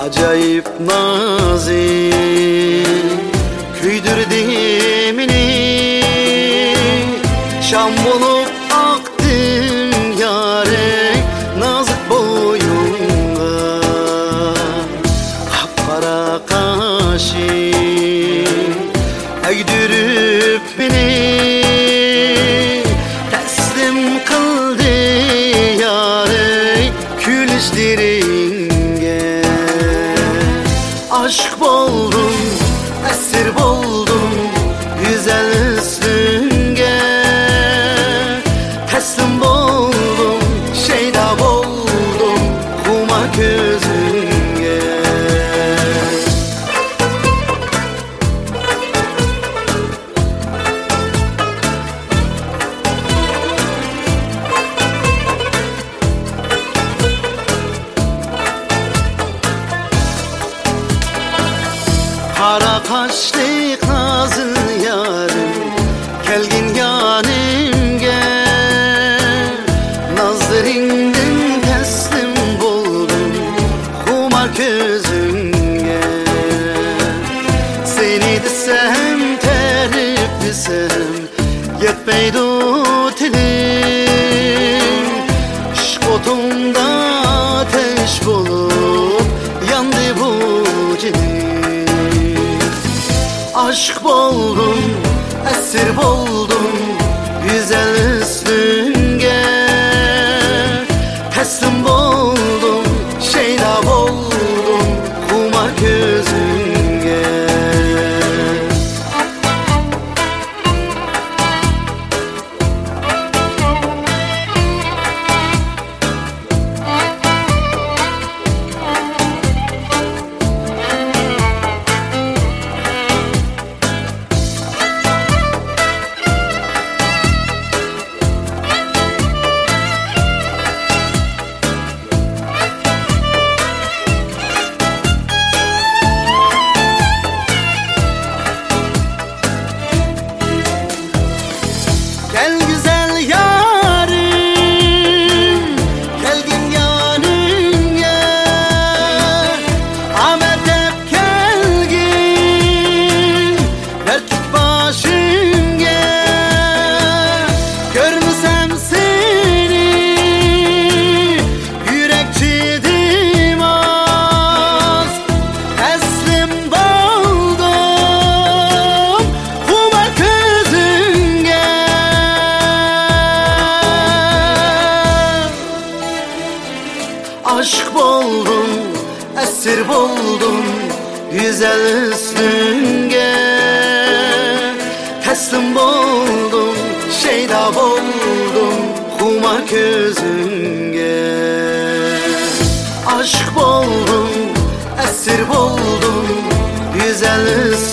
acayip nazik, küydürdü beni. Şam bulup aktın yâre nazik boyunga, kapkara kaşın eğdirip beni. Teslim kıldı yâre külüşleringe. Aşk buldum, esir buldum güzel üstünge. Teslim buldum, şeyda buldum kuma gözünge. Kara kaşlı kazı yarım kelgin yanımge. Nazlarından teslim buldum kumar gözünge. Seni desem terip desem yetmeydi dilim. İşk otumda ateş bulup yandı bu cinim. Aşk buldum, esir buldum güzel üstünge. Teslim buldum, şeyda buldum kumar gözünge. Gel güzel yarim, gelgin yanımga. Ahmet hep gelgin, dertlik başımga. Görmesem seni, yürek çiğdim az. Teslim buldum, kumar gözünge. Aşk buldum, esir buldum güzel üstünge. Teslim buldum, şeyda buldum kumar gözünge. Aşk buldum, esir buldum güzel üstünge.